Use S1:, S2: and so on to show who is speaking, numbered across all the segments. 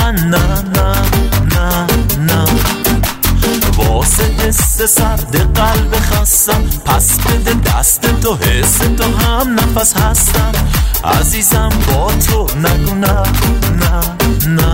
S1: من نه نه نه نه. واسه حس سرد قلب خستم، پس بده دست تو، حس تو هم نفس هستم. عزیزم با تو نگو نه نه نه.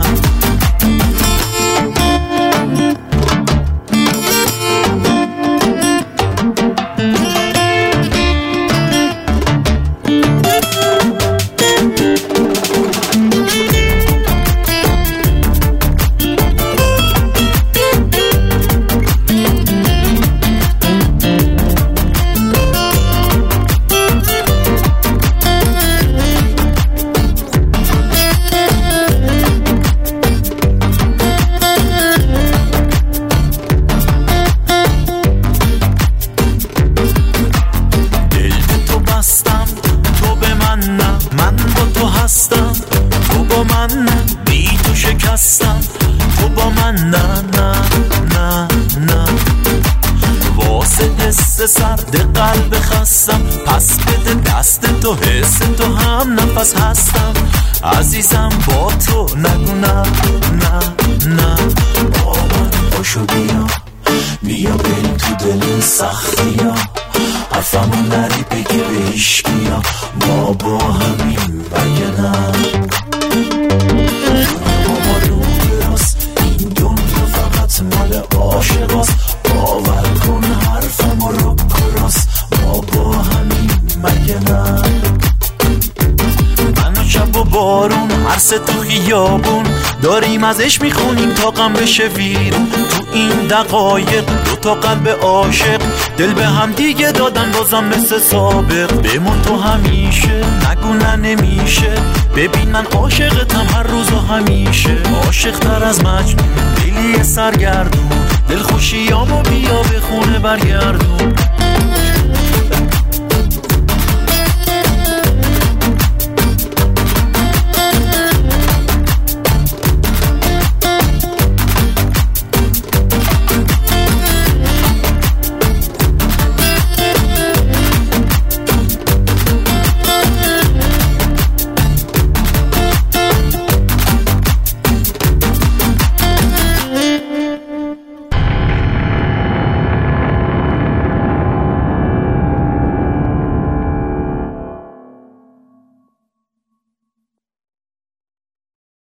S1: تو با من نه، بی تو شکستم. تو با من نه نه نه نه. واسه حس سرد قلب خستم، پس بده دست تو، حس تو هم نفس هستم. عزیزم با تو نگو نه نه نه. با من باشو بیا بیا بریم تو دل سختی ها، حرفمون نری بگی به عشقیا، ما با همین بگه نه. ما رو براست، این دنیا فقط مال عاشقاست. باور کن حرفم رو کراست، ما با همین مگه نه. من و شب و بارون، هر سه تو خیابون داریم ازش میخونیم تا غم بشه ویرون. تو این دقایق دو تا قلب عاشق دل به هم دیگه دادن، بازم مثل سابق. بمون تو همیشه، نگو نه نمیشه، ببینن عاشقتم هر روز و همیشه. عاشق تر از مجنون، لیلی سرگردون، دل خوشیامو بیا به خونه برگردون.